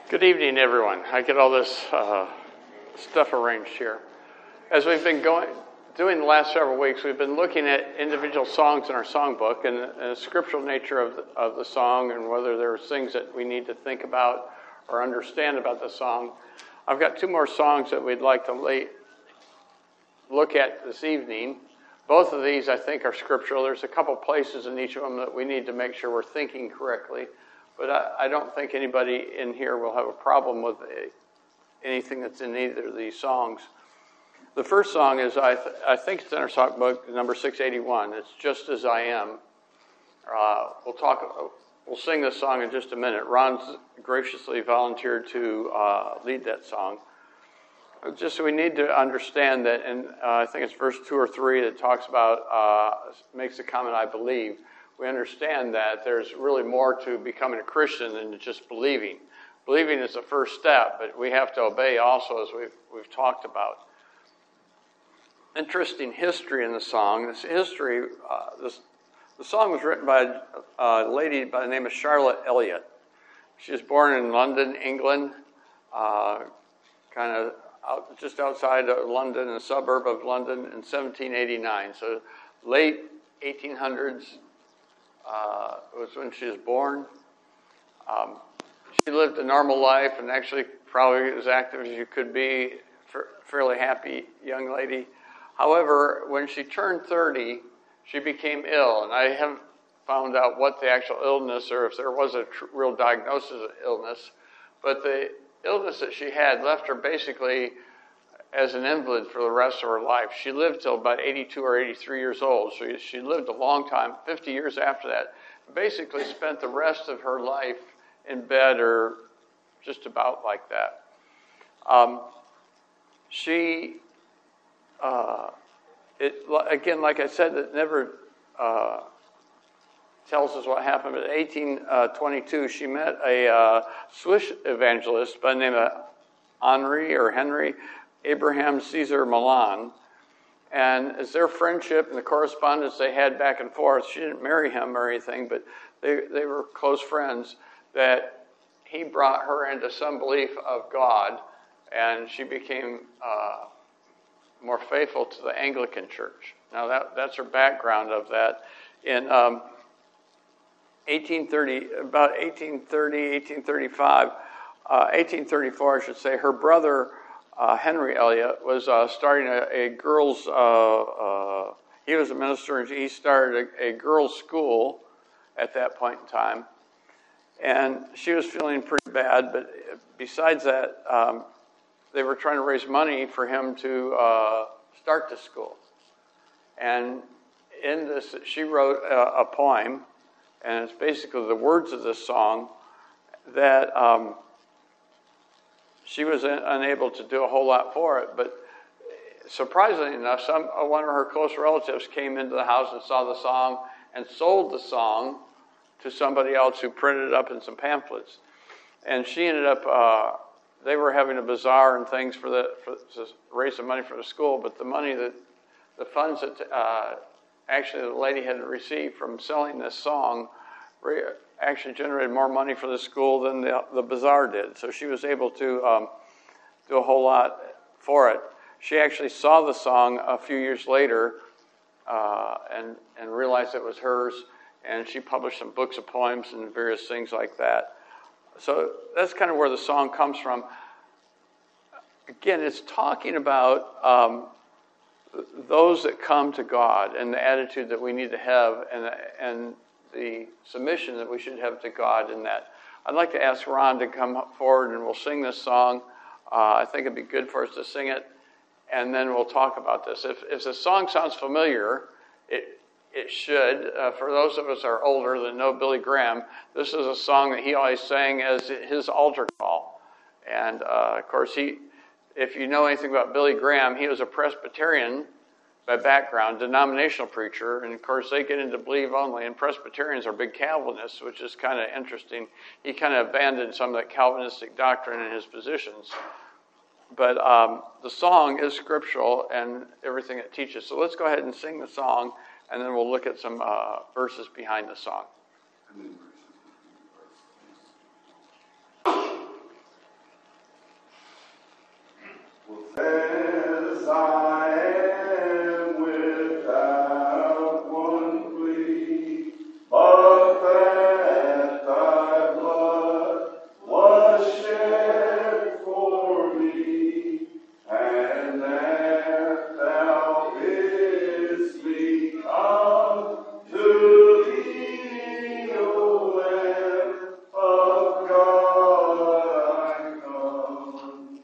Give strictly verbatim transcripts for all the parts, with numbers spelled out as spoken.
Good evening, everyone. I get all this uh, stuff arranged here. As we've been going, doing the last several weeks, we've been looking at individual songs in our songbook and the, and the scriptural nature of the, of the song and whether there's things that we need to think about or understand about the song. I've got two more songs that we'd like to lay, look at this evening. Both of these, I think, are scriptural. There's a couple places in each of them that we need to make sure we're thinking correctly. But I, I don't think anybody in here will have a problem with anything that's in either of these songs. The first song is, I, th- I think it's in our songbook, number six eighty-one. It's Just As I Am. Uh, we'll talk. We'll sing this song in just a minute. Ron's graciously volunteered to uh, lead that song. Just so we need to understand that, and uh, I think it's verse two or three that talks about, uh, makes the comment, I believe. We understand that there's really more to becoming a Christian than just believing. Believing is the first step, but we have to obey also, as we've we've talked about. Interesting history in the song. This history, uh, this the song was written by a lady by the name of Charlotte Elliott. She was born in London, England, uh, kind of out, just outside of London, a suburb of London, in seventeen eighty-nine. So late eighteen hundreds. Uh, was when she was born. Um, she lived a normal life and actually probably as active as you could be, for fairly happy young lady. However, when she turned thirty, she became ill, and I haven't found out what the actual illness or if there was a tr- real diagnosis of illness, but the illness that she had left her basically as an invalid for the rest of her life. She lived till about eighty-two or eighty-three years old, so she lived a long time, fifty years after that. Basically spent the rest of her life in bed or just about like that. Um, she, uh, it again, like I said, it never uh, tells us what happened, but in eighteen twenty-two, she met a uh, Swiss evangelist by the name of Henri or Henry Abraham Caesar Milan, and as their friendship and the correspondence they had back and forth, she didn't marry him or anything, but they, they were close friends, that he brought her into some belief of God, and she became uh, more faithful to the Anglican Church. Now that that's her background of that. In um, eighteen thirty, about eighteen thirty, eighteen thirty-five, uh, eighteen thirty-four, I should say, her brother Uh, Henry Elliott was uh, starting a, a girls' uh, uh, he was a minister, and he started a, a girls' school at that point in time. And she was feeling pretty bad, but besides that, um, they were trying to raise money for him to uh, start the school. And in this, she wrote a, a poem, and it's basically the words of this song that um, she was unable to do a whole lot for it, but surprisingly enough, some one of her close relatives came into the house and saw the song and sold the song to somebody else who printed it up in some pamphlets. And she ended up, uh, they were having a bazaar and things for the for, to raise some money for the school, but the money that, the funds that uh, actually the lady had received from selling this song actually generated more money for the school than the, the bazaar did. So she was able to um, do a whole lot for it. She actually saw the song a few years later uh, and, and realized it was hers, and she published some books of poems and various things like that. So that's kind of where the song comes from. Again, it's talking about um, those that come to God and the attitude that we need to have, and and the submission that we should have to God in that. I'd like to ask Ron to come forward and we'll sing this song. Uh, I think it'd be good for us to sing it, and then we'll talk about this. If, if the song sounds familiar, it it should. Uh, for those of us who are older that know Billy Graham, this is a song that he always sang as his altar call. And uh, of course, he, if you know anything about Billy Graham, he was a Presbyterian by background, denominational preacher, and of course they get into believe only, and Presbyterians are big Calvinists, which is kind of interesting. He kind of abandoned some of that Calvinistic doctrine in his positions. But um, the song is scriptural and everything it teaches. So let's go ahead and sing the song, and then we'll look at some uh, verses behind the song. As I am without one plea, but that thy blood was shed for me, and that thou bidst me come to thee, O Lamb of God, I come.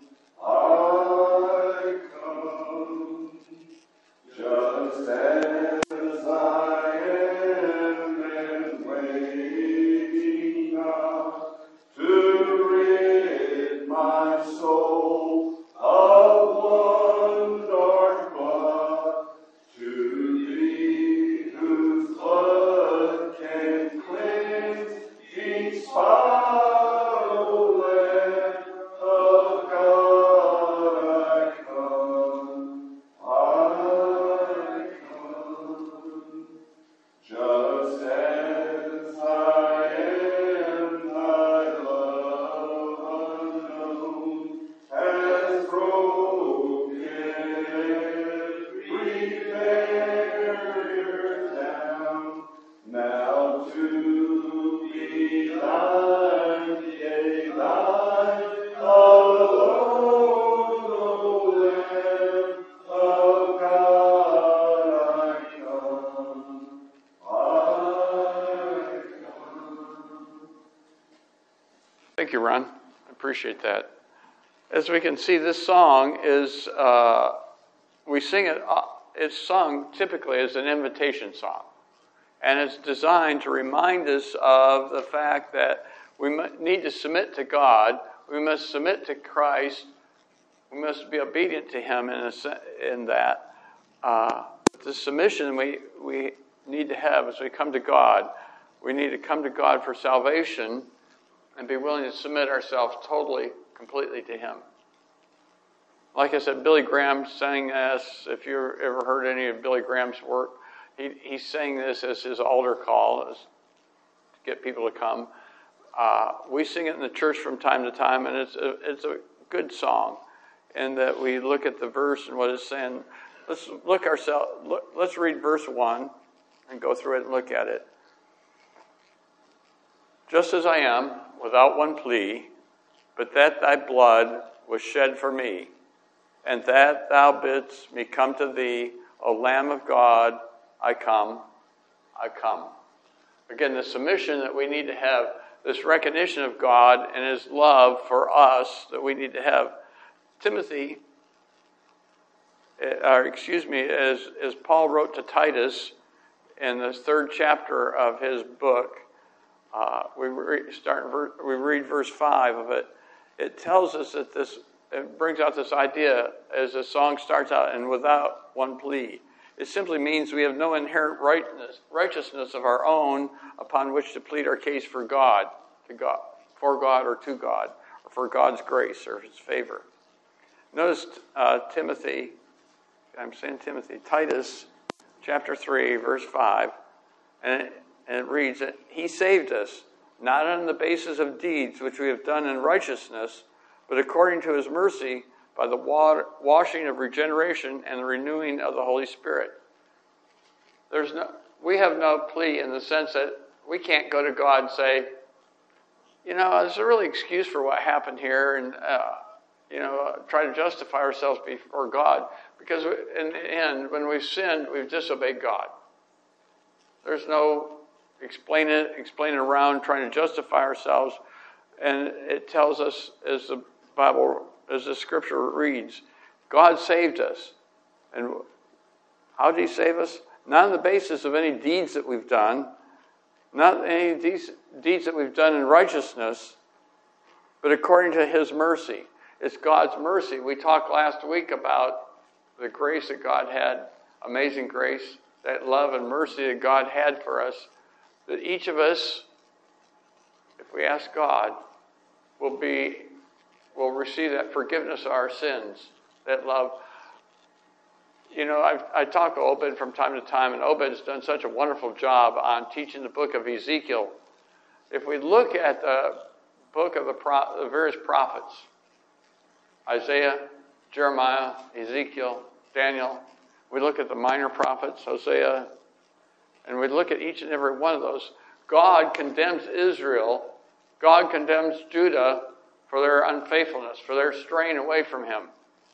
I come, just as I am, and waiting now to rid my soul of one dark clot, to thee whose blood can cleanse each spot, O Lamb of God, I come, I come. Just as I am, thy love unknown has broken every barrier down. Now to be thine, yea, thine alone, O Lamb of God, I come. I come. Thank you, Ron. I appreciate that. As we can see, this song is, uh, we sing it, uh, it's sung typically as an invitation song. And it's designed to remind us of the fact that we need to submit to God, we must submit to Christ, we must be obedient to Him in, a, in that. Uh, the submission we, we need to have as we come to God, we need to come to God for salvation and be willing to submit ourselves totally, completely to Him. Like I said, Billy Graham sang this. If you've ever heard any of Billy Graham's work, he, he sang this as his altar call as, to get people to come. Uh, we sing it in the church from time to time, and it's a, it's a good song. And that we look at the verse and what it's saying. Let's look ourselves. Look, let's read verse one and go through it and look at it. Just as I am, without one plea, but that thy blood was shed for me, and that thou bidst me come to thee, O Lamb of God, I come, I come. Again, the submission that we need to have, this recognition of God and His love for us that we need to have. Timothy, or excuse me, as, as Paul wrote to Titus in the third chapter of his book, uh, we re, start we read verse five of it. It tells us that this, it brings out this idea as the song starts out, and without one plea. It simply means we have no inherent rightness, righteousness of our own upon which to plead our case for God, to God, for God or to God, or for God's grace or His favor. Notice uh, Timothy, I'm saying Timothy, Titus chapter three, verse five, and it, and it reads that He saved us, not on the basis of deeds which we have done in righteousness, but according to His mercy, by the water, washing of regeneration and the renewing of the Holy Spirit. There's no, we have no plea in the sense that we can't go to God and say, you know, there's a really excuse for what happened here, and uh, you know, try to justify ourselves before God, because in the end, when we've sinned, we've disobeyed God. There's no explaining, explaining around, trying to justify ourselves, and it tells us, as the Bible, as the Scripture reads, God saved us, and how did He save us? Not on the basis of any deeds that we've done, not any deeds, deeds that we've done in righteousness, but according to His mercy. It's God's mercy. We talked last week about the grace that God had, amazing grace, that love and mercy that God had for us, that each of us, if we ask God, will be, will receive that forgiveness of our sins, that love. You know, I've, I talk to Obed from time to time, and Obed has done such a wonderful job on teaching the book of Ezekiel. If we look at the book of the, pro, the various prophets, Isaiah, Jeremiah, Ezekiel, Daniel. We look at the minor prophets, Hosea, and we look at each and every one of those. God condemns Israel. God condemns Judah for their unfaithfulness, for their straying away from him.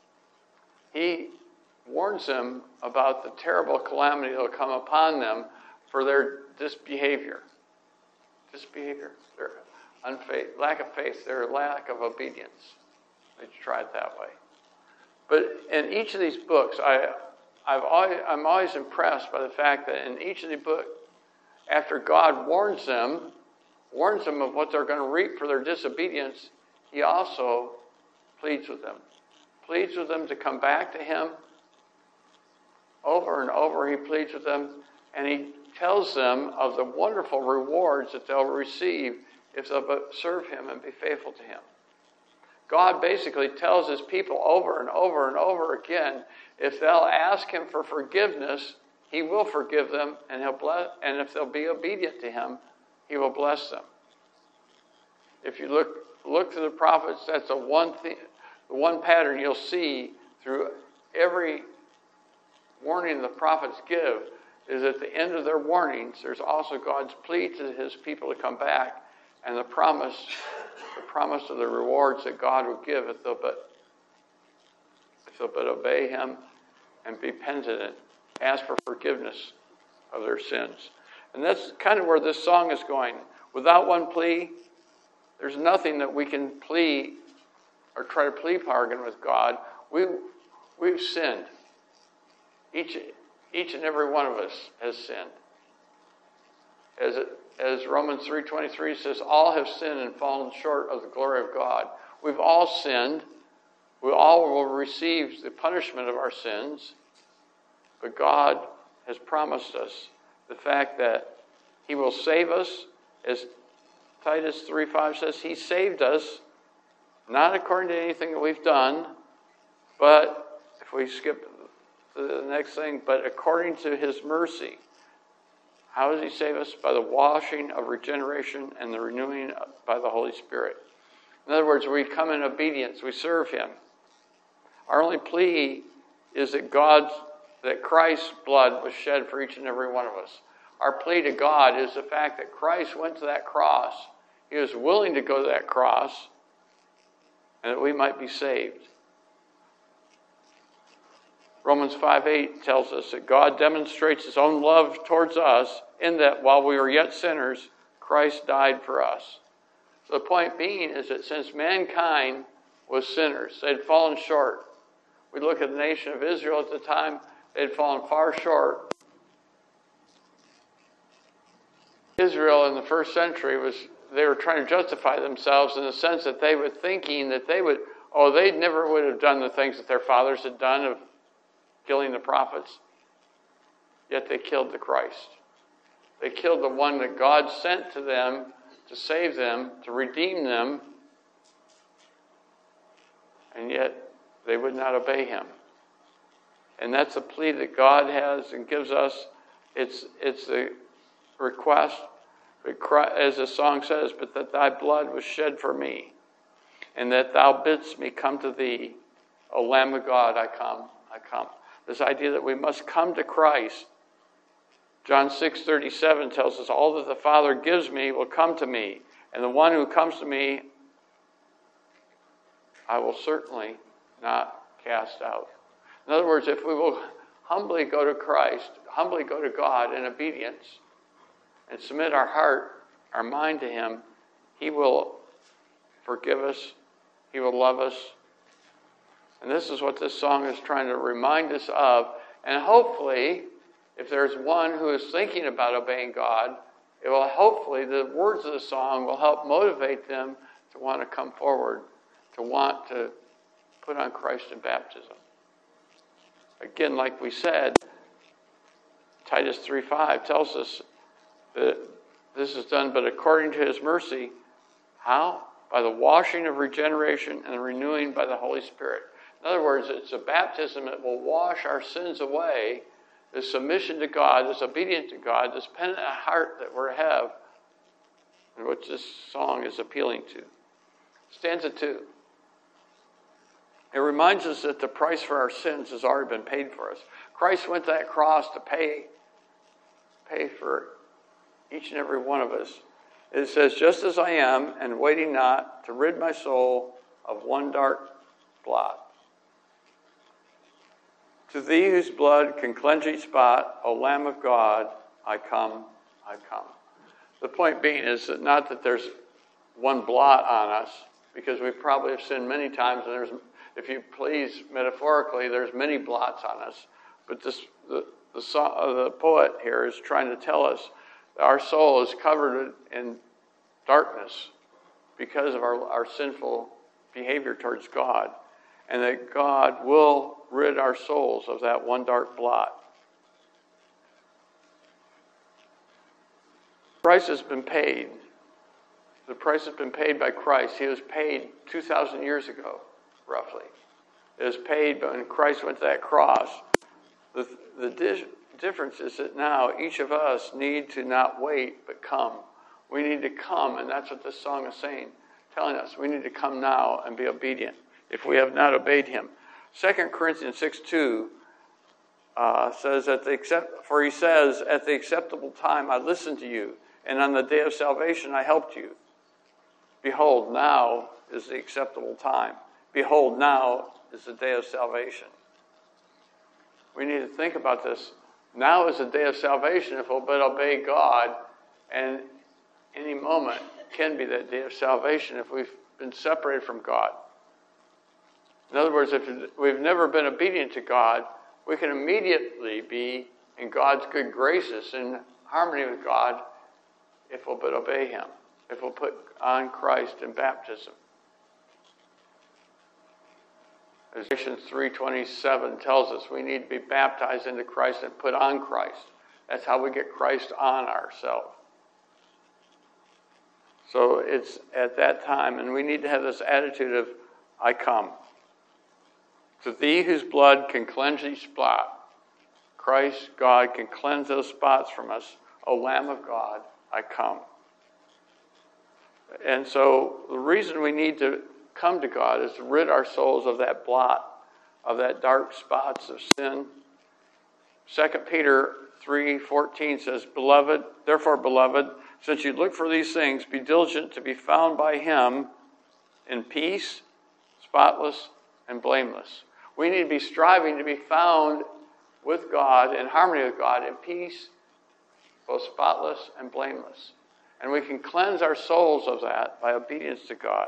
He warns them about the terrible calamity that will come upon them for their disbehavior. Disbehavior, their unfaith, lack of faith, their lack of obedience. They try it that way. But in each of these books, I, I've always, I'm always impressed by the fact that in each of the books, after God warns them, warns them of what they're going to reap for their disobedience, he also pleads with them. Pleads with them to come back to him. Over and over he pleads with them, and he tells them of the wonderful rewards that they'll receive if they'll serve him and be faithful to him. God basically tells his people over and over and over again, if they'll ask him for forgiveness, he will forgive them, and he'll bless. And if they'll be obedient to him, he will bless them. If you look look through the prophets, that's the one thing, the one pattern you'll see through every warning the prophets give is at the end of their warnings, there's also God's plea to his people to come back, and the promise, the promise of the rewards that God will give if they'll but if they'll but obey him and be penitent, ask for forgiveness of their sins. And that's kind of where this song is going. Without one plea, there's nothing that we can plea or try to plea bargain with God. We, we've sinned. Each, each and every one of us has sinned. As, it, as Romans three twenty-three says, all have sinned and fallen short of the glory of God. We've all sinned. We all will receive the punishment of our sins. But God has promised us the fact that he will save us. As Titus three five says, he saved us, not according to anything that we've done, but if we skip to the next thing, but according to his mercy. How does he save us? By the washing of regeneration and the renewing by the Holy Spirit. In other words, we come in obedience, we serve him. Our only plea is that God's, that Christ's blood was shed for each and every one of us. Our plea to God is the fact that Christ went to that cross. He was willing to go to that cross, and that we might be saved. Romans five eight tells us that God demonstrates his own love towards us in that while we were yet sinners, Christ died for us. So the point being is that since mankind was sinners, they'd fallen short. We look at the nation of Israel at the time, they'd fallen far short. Israel in the first century was, they were trying to justify themselves in the sense that they were thinking that they would, oh, they never would have done the things that their fathers had done of killing the prophets. Yet they killed the Christ. They killed the one that God sent to them to save them, to redeem them, and yet they would not obey him. And that's a plea that God has and gives us. It's, it's a request, as the song says, but that thy blood was shed for me, and that thou bidst me come to thee. O Lamb of God, I come, I come. This idea that we must come to Christ. John six thirty-seven tells us, all that the Father gives me will come to me, and the one who comes to me, I will certainly not cast out. In other words, if we will humbly go to Christ, humbly go to God in obedience, and submit our heart, our mind to him, he will forgive us, he will love us. And this is what this song is trying to remind us of. And hopefully, if there's one who is thinking about obeying God, it will hopefully, the words of the song will help motivate them to want to come forward, to want to put on Christ in baptism. Again, like we said, Titus three five tells us that this is done but according to his mercy. How? By the washing of regeneration and the renewing by the Holy Spirit. In other words, it's a baptism that will wash our sins away, this submission to God, this obedience to God, this penitent heart that we have, and which this song is appealing to. Stanza two. It reminds us that the price for our sins has already been paid for us. Christ went to that cross to pay, pay for each and every one of us. It says, just as I am, and waiting not, to rid my soul of one dark blot. To thee whose blood can cleanse each spot, O Lamb of God, I come, I come. The point being is that not that there's one blot on us, because we probably have sinned many times, and there's, if you please, metaphorically, there's many blots on us. But this, the, the, the poet here is trying to tell us that our soul is covered in darkness because of our, our sinful behavior towards God, and that God will rid our souls of that one dark blot. The price has been paid. The price has been paid by Christ. He was paid two thousand years ago, roughly. It was paid when Christ went to that cross. The, the di- difference is that now each of us need to not wait, but come. We need to come, and that's what this song is saying, telling us. We need to come now and be obedient if we have not obeyed him. Second Corinthians six two uh, says, at the accept, for he says, at the acceptable time I listened to you, and on the day of salvation I helped you. Behold, now is the acceptable time. Behold, now is the day of salvation. We need to think about this. Now is the day of salvation if we'll but obey God, and any moment can be that day of salvation if we've been separated from God. In other words, if we've never been obedient to God, we can immediately be in God's good graces, in harmony with God, if we'll but obey him, if we'll put on Christ in baptism. As Galatians three twenty-seven tells us, we need to be baptized into Christ and put on Christ. That's how we get Christ on ourselves. So it's at that time, and we need to have this attitude of, I come. To thee whose blood can cleanse each spot, Christ, God, can cleanse those spots from us. O Lamb of God, I come. And so the reason we need to come to God is to rid our souls of that blot, of that dark spots of sin. Second Peter three fourteen says, Beloved, therefore, beloved, since you look for these things, be diligent to be found by him in peace, spotless, and blameless. We need to be striving to be found with God, in harmony with God, in peace, both spotless and blameless. And we can cleanse our souls of that by obedience to God.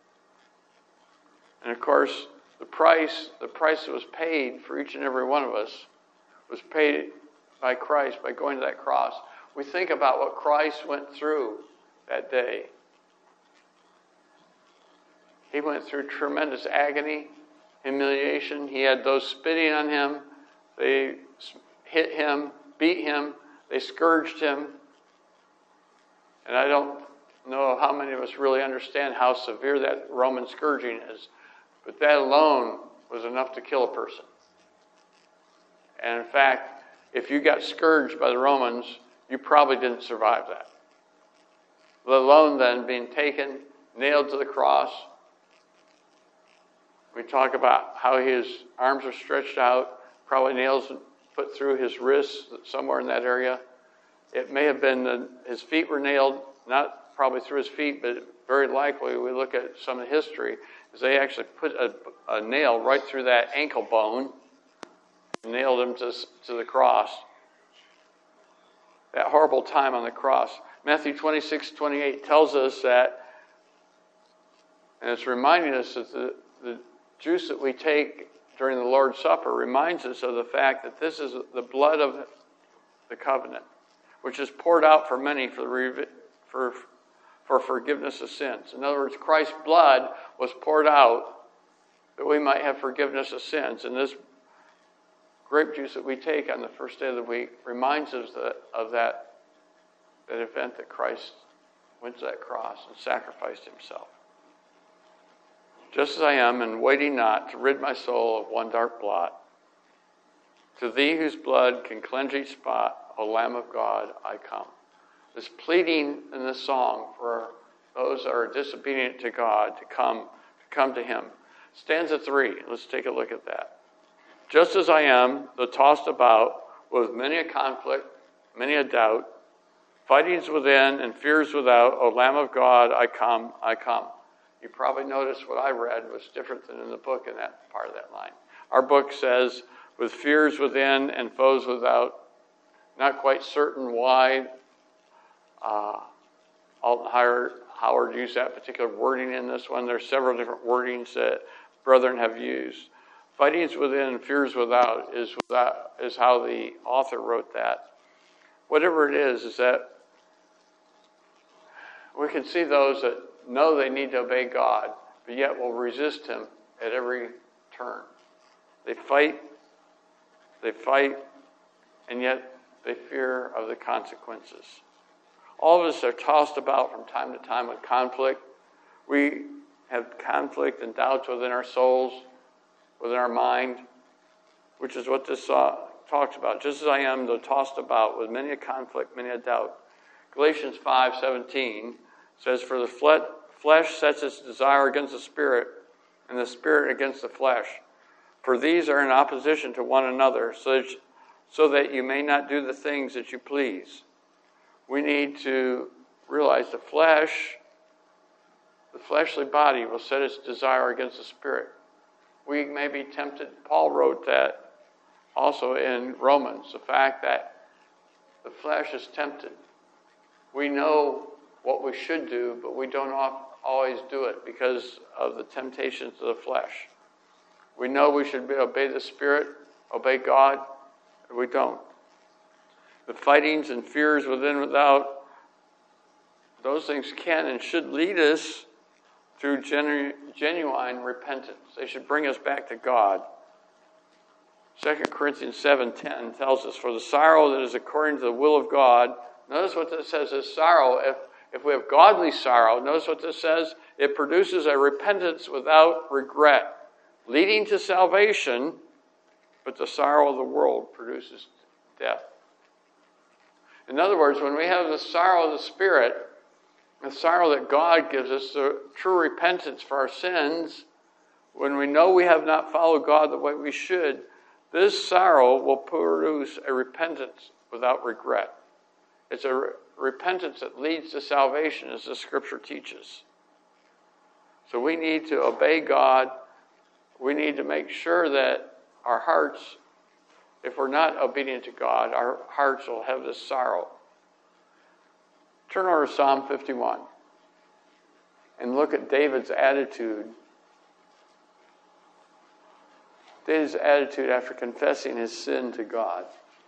And of course, the price, the price that was paid for each and every one of us was paid by Christ by going to that cross. We think about what Christ went through that day. He went through tremendous agony, humiliation. He had those spitting on him. They hit him, beat him. They scourged him. And I don't know how many of us really understand how severe that Roman scourging is. But that alone was enough to kill a person. And in fact, if you got scourged by the Romans, you probably didn't survive that. Let alone then being taken, nailed to the cross. We talk about how his arms are stretched out, probably nails put through his wrists, somewhere in that area. It may have been that his feet were nailed, not probably through his feet, but very likely, we look at some of the history, is they actually put a, a nail right through that ankle bone, and nailed him to, to the cross. That horrible time on the cross. Matthew twenty-six twenty-eight tells us that, and it's reminding us that the, the juice that we take during the Lord's Supper reminds us of the fact that this is the blood of the covenant, which is poured out for many for, the, for, for forgiveness of sins. In other words, Christ's blood was poured out that we might have forgiveness of sins. And this grape juice that we take on the first day of the week reminds us that, of that, that event that Christ went to that cross and sacrificed himself. Just as I am, and waiting not to rid my soul of one dark blot, to thee whose blood can cleanse each spot, O Lamb of God, I come. This pleading in this song for those that are disobedient to God to come, to come to him. Stanza three, let's take a look at that. Just as I am, though tossed about with many a conflict, many a doubt, fightings within and fears without, O Lamb of God, I come, I come. You probably noticed what I read was different than in the book in that part of that line. Our book says, with fears within and foes without, not quite certain why uh, Alton Howard, Howard used that particular wording in this one. There's several different wordings that brethren have used. Fightings within and fears without is, without is how the author wrote that. Whatever it is, is that we can see those that know they need to obey God, but yet will resist him at every turn. They fight, they fight, and yet they fear of the consequences. All of us are tossed about from time to time with conflict. We have conflict and doubts within our souls, within our mind, which is what this uh, talks about. Just as I am, though tossed about with many a conflict, many a doubt. Galatians five seventeen says, for the flesh sets its desire against the spirit, and the spirit against the flesh. For these are in opposition to one another, so that, so that you may not do the things that you please. We need to realize the flesh, the fleshly body will set its desire against the spirit. We may be tempted. Paul wrote that also in Romans, the fact that the flesh is tempted. We know what we should do, but we don't always do it because of the temptations of the flesh. We know we should obey the Spirit, obey God, but we don't. The fightings and fears within and without, those things can and should lead us through genu- genuine repentance. They should bring us back to God. Second Corinthians seven ten tells us, for the sorrow that is according to the will of God, notice what this says is sorrow. If, if we have godly sorrow, notice what this says, it produces a repentance without regret, leading to salvation, but the sorrow of the world produces death. In other words, when we have the sorrow of the Spirit, the sorrow that God gives us, the true repentance for our sins, when we know we have not followed God the way we should, this sorrow will produce a repentance without regret. It's a re- repentance that leads to salvation, as the Scripture teaches. So we need to obey God. We need to make sure that our hearts, if we're not obedient to God, our hearts will have this sorrow. Turn over to Psalm fifty-one and look at David's attitude. David's attitude after confessing his sin to God.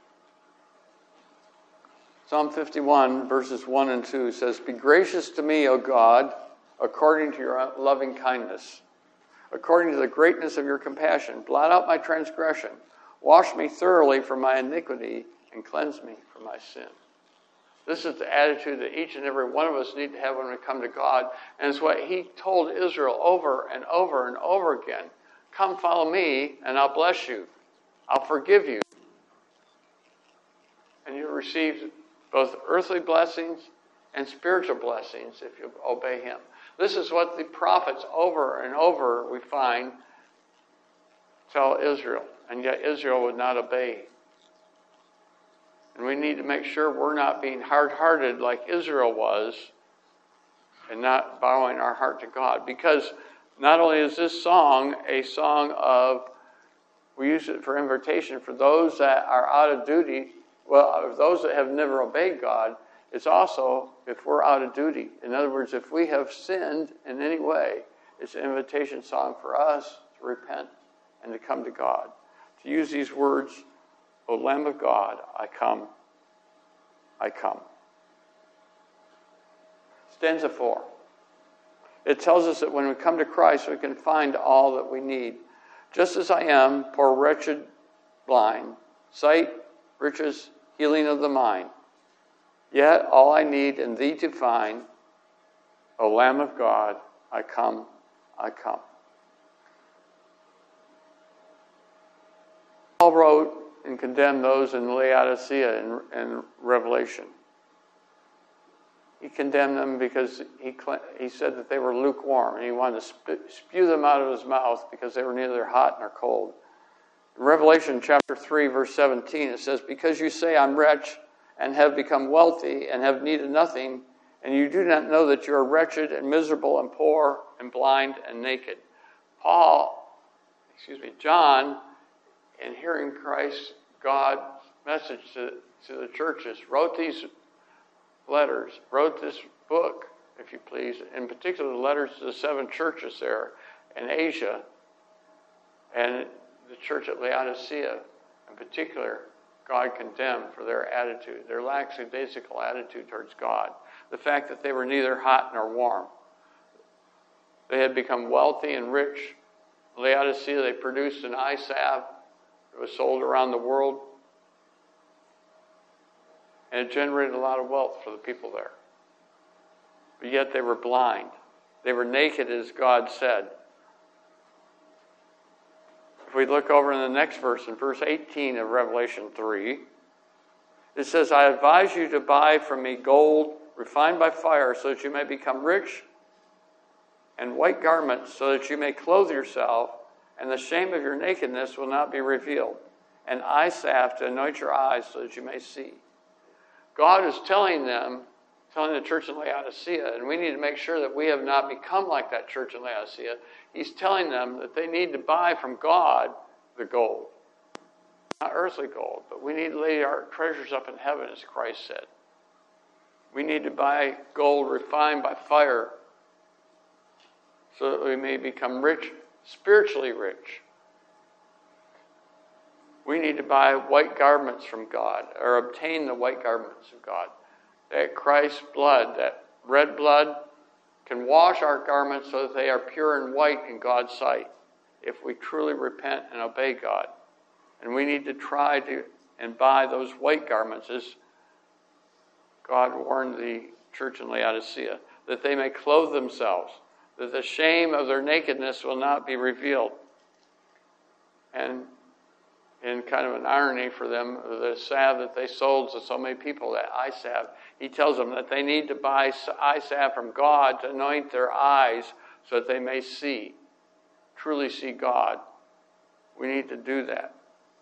Psalm fifty-one, verses one and two says, be gracious to me, O God, according to your loving kindness, according to the greatness of your compassion. Blot out my transgression. Wash me thoroughly from my iniquity and cleanse me from my sin. This is the attitude that each and every one of us need to have when we come to God. And it's what he told Israel over and over and over again. Come follow me and I'll bless you. I'll forgive you. And you receive both earthly blessings and spiritual blessings if you obey him. This is what the prophets over and over, we find, tell Israel. And yet Israel would not obey. And we need to make sure we're not being hard-hearted like Israel was and not bowing our heart to God. Because not only is this song a song of, we use it for invitation for those that are out of duty, well, those that have never obeyed God, it's also if we're out of duty. In other words, if we have sinned in any way, it's an invitation song for us to repent and to come to God. To use these words, O Lamb of God, I come, I come. Stanza four. It tells us that when we come to Christ, we can find all that we need. Just as I am, poor wretched blind, sight, riches, healing of the mind. Yet all I need in thee to find, O Lamb of God, I come, I come. Paul wrote and condemned those in Laodicea in, in Revelation. he condemned them because he he said that they were lukewarm, and he wanted to sp- spew them out of his mouth because they were neither hot nor cold. In Revelation chapter three, verse seventeen, it says, "Because you say, 'I'm rich, and have become wealthy, and have needed nothing, and you do not know that you are wretched and miserable and poor and blind and naked.'" Paul, excuse me, John, in hearing Christ, God's message to, to the churches, wrote these letters, wrote this book, if you please, in particular the letters to the seven churches there in Asia and the church at Laodicea in particular. God condemned for their attitude, their lackadaisical attitude towards God. The fact that they were neither hot nor warm. They had become wealthy and rich. In Laodicea, they produced an eye salve that was sold around the world. And it generated a lot of wealth for the people there. But yet they were blind. They were naked, as God said. If we look over in the next verse, in verse eighteen of Revelation three, it says, "I advise you to buy from me gold refined by fire, so that you may become rich, and white garments, so that you may clothe yourself, and the shame of your nakedness will not be revealed, and eye salve to anoint your eyes, so that you may see." God is telling them, telling the church in Laodicea, and we need to make sure that we have not become like that church in Laodicea. He's telling them that they need to buy from God the gold. Not earthly gold, but we need to lay our treasures up in heaven, as Christ said. We need to buy gold refined by fire so that we may become rich, spiritually rich. We need to buy white garments from God, or obtain the white garments of God. That Christ's blood, that red blood, can wash our garments so that they are pure and white in God's sight if we truly repent and obey God. And we need to try to and buy those white garments, as God warned the church in Laodicea, that they may clothe themselves, that the shame of their nakedness will not be revealed. And in kind of an irony for them, the salve that they sold to so many people, that eye salve, he tells them that they need to buy eye salve from God to anoint their eyes so that they may see, truly see God. We need to do that.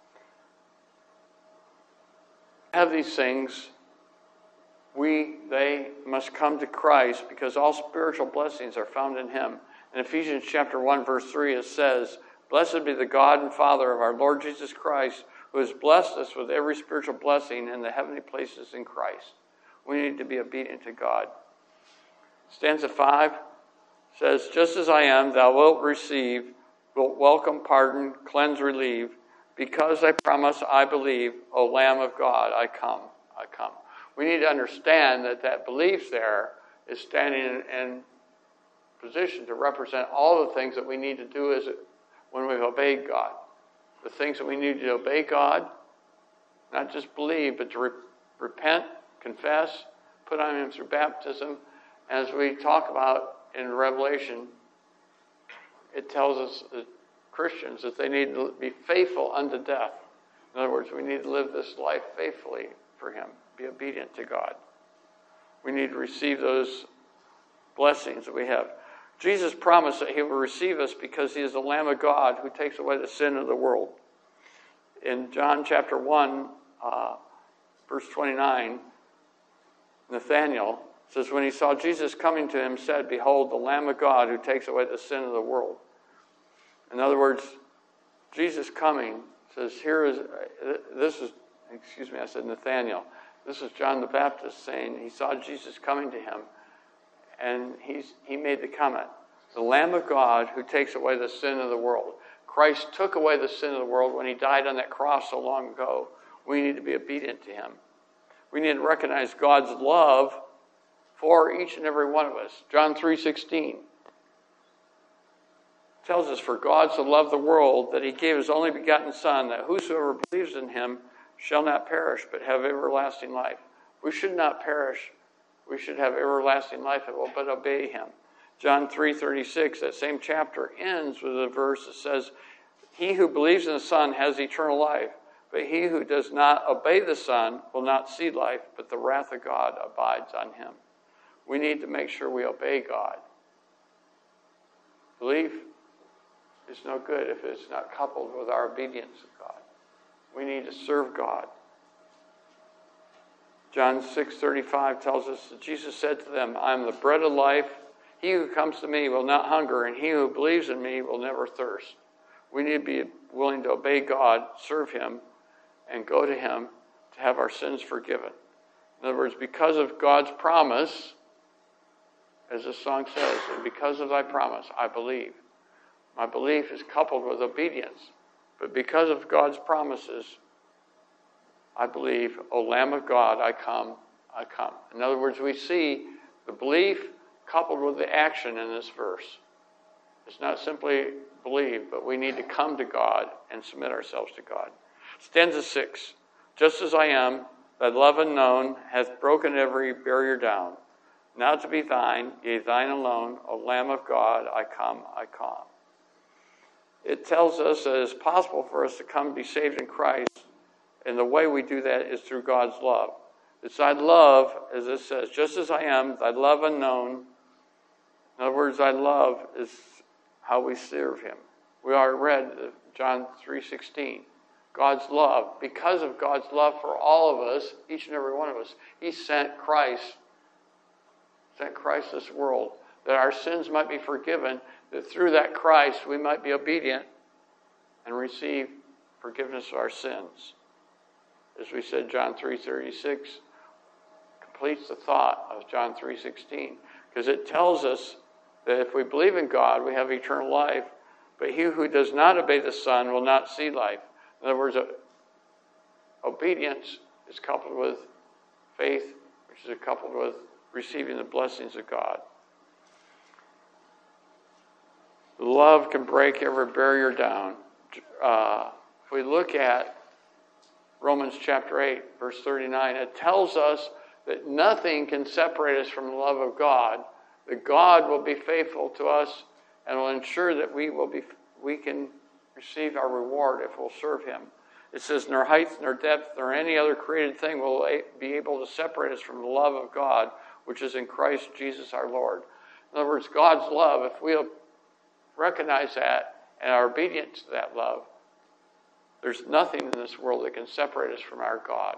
Have these things, we, they must come to Christ, because all spiritual blessings are found in him. In Ephesians chapter one, verse three, it says, "Blessed be the God and Father of our Lord Jesus Christ, who has blessed us with every spiritual blessing in the heavenly places in Christ." We need to be obedient to God. Stanza five says, "Just as I am, thou wilt receive, wilt welcome, pardon, cleanse, relieve. Because I promise, I believe, O Lamb of God, I come, I come." We need to understand that that belief there is standing in, in position to represent all the things that we need to do as when we've obeyed God. The things that we need to obey God, not just believe, but to re- repent, confess, put on him through baptism. As we talk about in Revelation, it tells us, that Christians, that they need to be faithful unto death. In other words, we need to live this life faithfully for him, be obedient to God. We need to receive those blessings that we have. Jesus promised that he will receive us because he is the Lamb of God who takes away the sin of the world. In John chapter one, uh, verse twenty-nine, Nathanael says, when he saw Jesus coming to him, said, "Behold, the Lamb of God who takes away the sin of the world." In other words, Jesus coming says, here is, this is, excuse me, I said Nathanael. This is John the Baptist saying he saw Jesus coming to him. And he's, he made the comment, the Lamb of God who takes away the sin of the world. Christ took away the sin of the world when he died on that cross so long ago. We need to be obedient to him. We need to recognize God's love for each and every one of us. John three sixteen tells us, "For God so loved the world that he gave his only begotten Son, that whosoever believes in him shall not perish, but have everlasting life." We should not perish. We should have everlasting life, but obey him. John three thirty-six, that same chapter, ends with a verse that says, "He who believes in the Son has eternal life, but he who does not obey the Son will not see life, but the wrath of God abides on him." we need to make sure we obey God. Belief is no good if it's not coupled with our obedience to God. We need to serve God. John six thirty-five tells us that Jesus said to them, I am the bread of life. He who comes to me will not hunger, and he who believes in me will never thirst. We need to be willing to obey God, serve him, and go to him to have our sins forgiven. In other words, because of God's promise, as the song says, and because of thy promise, I believe. My belief is coupled with obedience. But because of God's promises, I believe, O Lamb of God, I come, I come. In other words, we see the belief coupled with the action in this verse. It's not simply believe, but we need to come to God and submit ourselves to God. Stanza six. Just as I am, thy love unknown hath broken every barrier down. Now to be thine, yea, thine alone, O Lamb of God, I come, I come. It tells us that it's possible for us to come and be saved in Christ, and the way we do that is through God's love. It's thy love, as it says, just as I am, thy love unknown. In other words, thy love is how we serve him. We already read John three sixteen. God's love, because of God's love for all of us, each and every one of us, he sent Christ, sent Christ this world, that our sins might be forgiven, that through that Christ we might be obedient and receive forgiveness of our sins. As we said, John three thirty-six completes the thought of John three sixteen, because it tells us that if we believe in God, we have eternal life, but he who does not obey the Son will not see life. In other words, obedience is coupled with faith, which is coupled with receiving the blessings of God. Love can break every barrier down. Uh, if we look at Romans chapter eight, verse thirty-nine, it tells us that nothing can separate us from the love of God, that God will be faithful to us and will ensure that we will be we can receive our reward if we'll serve him. It says, nor height, nor depth, nor any other created thing will be able to separate us from the love of God, which is in Christ Jesus our Lord. In other words, God's love, if we'll recognize that and are obedient to that love, there's nothing in this world that can separate us from our God.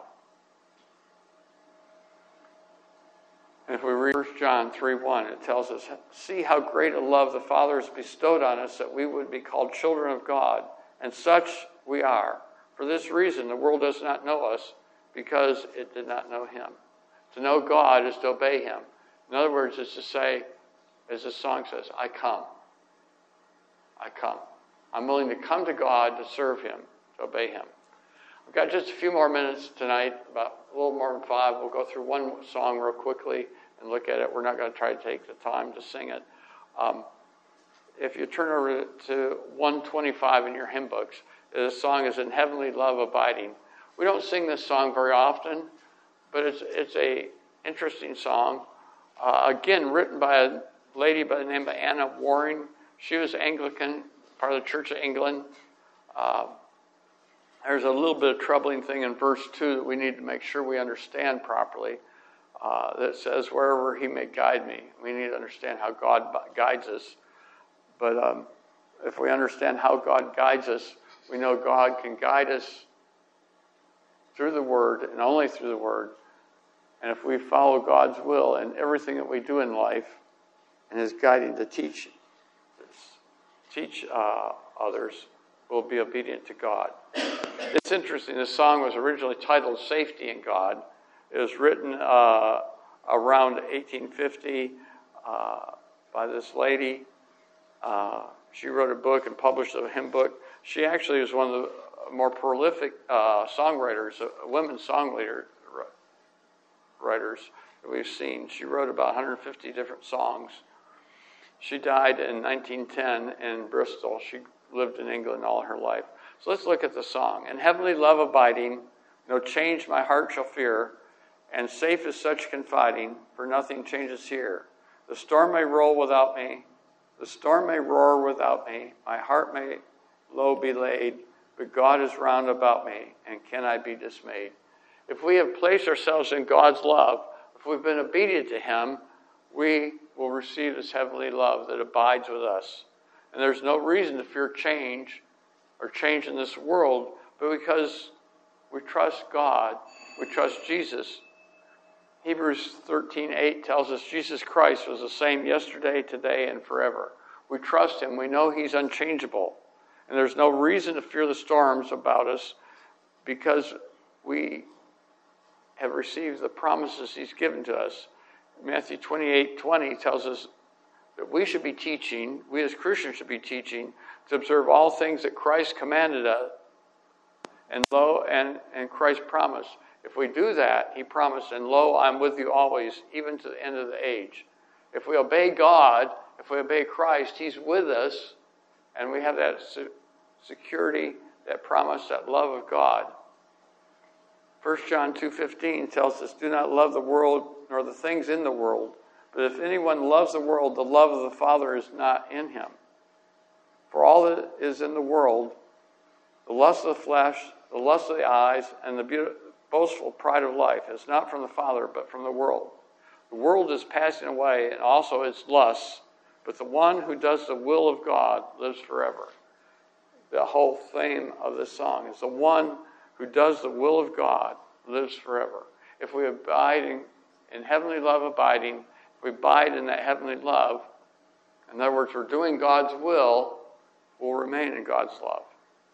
And if we read First John three one, it tells us, see how great a love the Father has bestowed on us that we would be called children of God. And such we are. For this reason, the world does not know us, because it did not know him. To know God is to obey him. In other words, it's to say, as the song says, I come. I come. I'm willing to come to God to serve him, to obey him. We've got just a few more minutes tonight, about a little more than five. We'll go through one song real quickly and look at it. We're not going to try to take the time to sing it. Um, if you turn over to one twenty-five in your hymn books, the song is In Heavenly Love Abiding. We don't sing this song very often, but it's it's a interesting song. Uh, again, written by a lady by the name of Anna Waring. She was Anglican, part of the Church of England. Uh, there's a little bit of troubling thing in verse two that we need to make sure we understand properly. Uh, that says, wherever he may guide me. We need to understand how God guides us. But um, if we understand how God guides us, we know God can guide us through the Word and only through the Word. And if we follow God's will in everything that we do in life and his guiding to teach, teach uh, others, we'll be obedient to God. It's interesting. This song was originally titled Safety in God. It was written uh, around eighteen fifty uh, by this lady. Uh, she wrote a book and published a hymn book. She actually was one of the more prolific uh, songwriters, uh, women songwriter writers that we've seen. She wrote about one hundred fifty different songs. She died in nineteen ten in Bristol. She lived in England all her life. So let's look at the song. In heavenly love abiding, no change my heart shall fear, and safe is such confiding, for nothing changes here. The storm may roll without me, the storm may roar without me, my heart may low be laid, but God is round about me, and can I be dismayed? If we have placed ourselves in God's love, if we've been obedient to him, we will receive this heavenly love that abides with us. And there's no reason to fear change or change in this world, but because we trust God, we trust Jesus. Hebrews thirteen eight tells us Jesus Christ was the same yesterday, today, and forever. We trust him. We know he's unchangeable. And there's no reason to fear the storms about us because we have received the promises he's given to us. Matthew twenty-eight twenty tells us that we should be teaching, we as Christians should be teaching, to observe all things that Christ commanded us. And lo, and, and Christ promised. If we do that, he promised, and lo, I'm with you always, even to the end of the age. If we obey God, if we obey Christ, he's with us, and we have that security, that promise, that love of God. First John two fifteen tells us, do not love the world nor the things in the world, but if anyone loves the world, the love of the Father is not in him. For all that is in the world, the lust of the flesh, the lust of the eyes, and the beautiful, boastful pride of life is not from the Father, but from the world. The world is passing away, and also its lusts, but the one who does the will of God lives forever. The whole theme of this song is the one who does the will of God lives forever. If we abide in, in heavenly love abiding, if we abide in that heavenly love, in other words, we're doing God's will, we'll remain in God's love.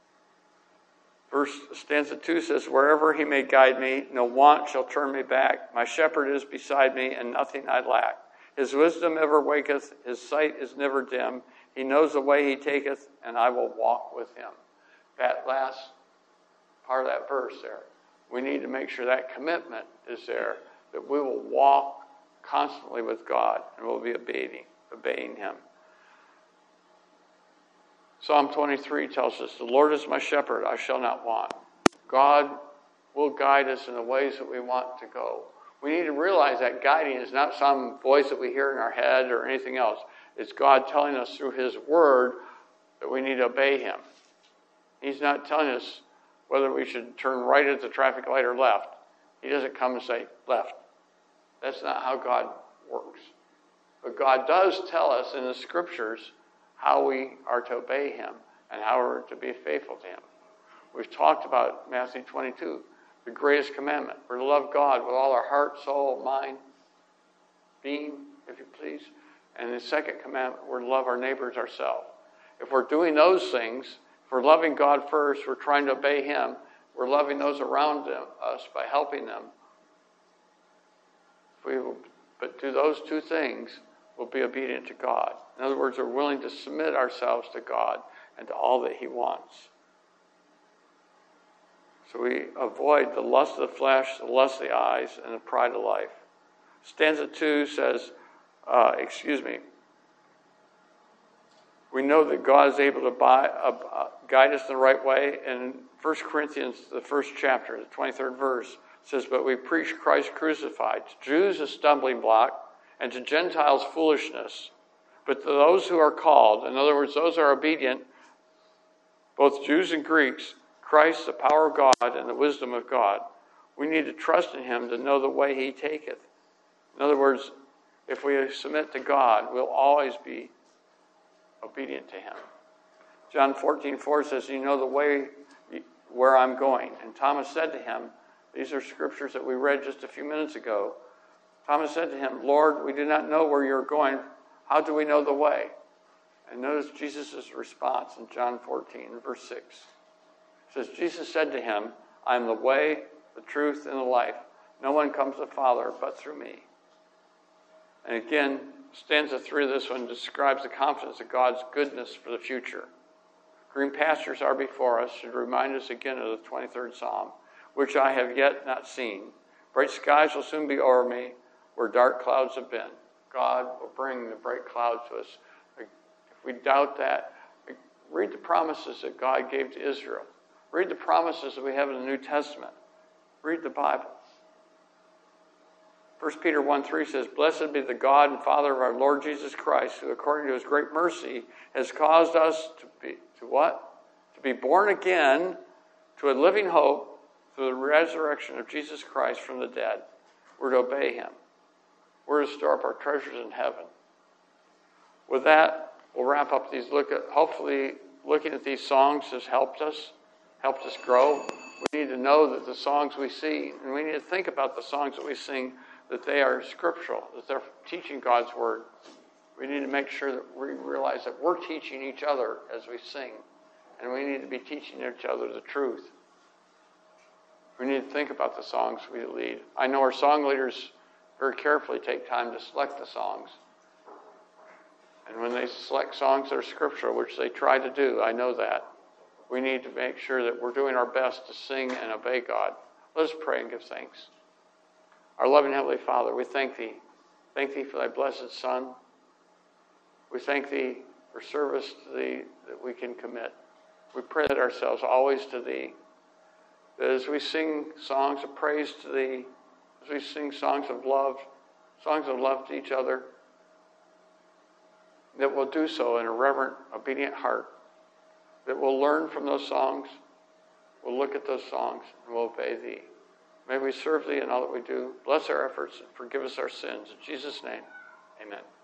Verse stanza two says, wherever he may guide me, no want shall turn me back. My shepherd is beside me, and nothing I lack. His wisdom ever waketh, his sight is never dim. He knows the way he taketh, and I will walk with him. That last part of that verse there, we need to make sure that commitment is there, that we will walk constantly with God, and we'll be obeying, obeying him. Psalm twenty-three tells us, the Lord is my shepherd, I shall not want. God will guide us in the ways that we want to go. We need to realize that guiding is not some voice that we hear in our head or anything else. It's God telling us through his word that we need to obey him. He's not telling us whether we should turn right at the traffic light or left. He doesn't come and say, left. That's not how God works. But God does tell us in the scriptures how we are to obey him and how we're to be faithful to him. We've talked about Matthew twenty-two, the greatest commandment. We're to love God with all our heart, soul, mind, being, if you please. And the second commandment, we're to love our neighbors ourselves. If we're doing those things, if we're loving God first, we're trying to obey him, we're loving those around them, us by helping them. If we but do those two things, we'll be obedient to God. In other words, we're willing to submit ourselves to God and to all that he wants. So we avoid the lust of the flesh, the lust of the eyes, and the pride of life. Stanza two says, uh, excuse me, we know that God is able to buy, uh, guide us in the right way. And in First Corinthians, the first chapter, the twenty-third verse, says, but we preach Christ crucified, to Jews a stumbling block, and to Gentiles foolishness. But to those who are called, in other words, those who are obedient, both Jews and Greeks, Christ, the power of God and the wisdom of God. We need to trust in him to know the way he taketh. In other words, if we submit to God, we'll always be obedient to him. John fourteen four says, you know the way where I'm going. And Thomas said to him, these are scriptures that we read just a few minutes ago. Thomas said to him, Lord, we do not know where you're going. How do we know the way? And notice Jesus' response in John fourteen, verse six. It says, Jesus said to him, I am the way, the truth, and the life. No one comes to the Father but through me. And again, stanza three of this one describes the confidence of God's goodness for the future. Green pastures are before us should remind us again of the twenty-third Psalm, which I have yet not seen. Bright skies will soon be over me, where dark clouds have been. God will bring the bright clouds to us. If we doubt that, read the promises that God gave to Israel. Read the promises that we have in the New Testament. Read the Bible. First Peter one three says, blessed be the God and Father of our Lord Jesus Christ, who according to his great mercy has caused us to be, to what? To be born again to a living hope through the resurrection of Jesus Christ from the dead. We're to obey him. We're to store up our treasures in heaven. With that, we'll wrap up these. Look at hopefully looking at these songs has helped us, helped us grow. We need to know that the songs we sing, and we need to think about the songs that we sing, that they are scriptural, that they're teaching God's word. We need to make sure that we realize that we're teaching each other as we sing, and we need to be teaching each other the truth. We need to think about the songs we lead. I know our song leaders very carefully take time to select the songs. And when they select songs that are scriptural, which they try to do, I know that, we need to make sure that we're doing our best to sing and obey God. Let us pray and give thanks. Our loving Heavenly Father, we thank Thee. Thank Thee for Thy blessed Son. We thank Thee for service to Thee that we can commit. We pray that ourselves always to Thee. That as we sing songs of praise to Thee, as we sing songs of love, songs of love to each other, that we'll do so in a reverent, obedient heart, that we'll learn from those songs, we'll look at those songs, and we'll obey Thee. May we serve Thee in all that we do. Bless our efforts and forgive us our sins. In Jesus' name, amen.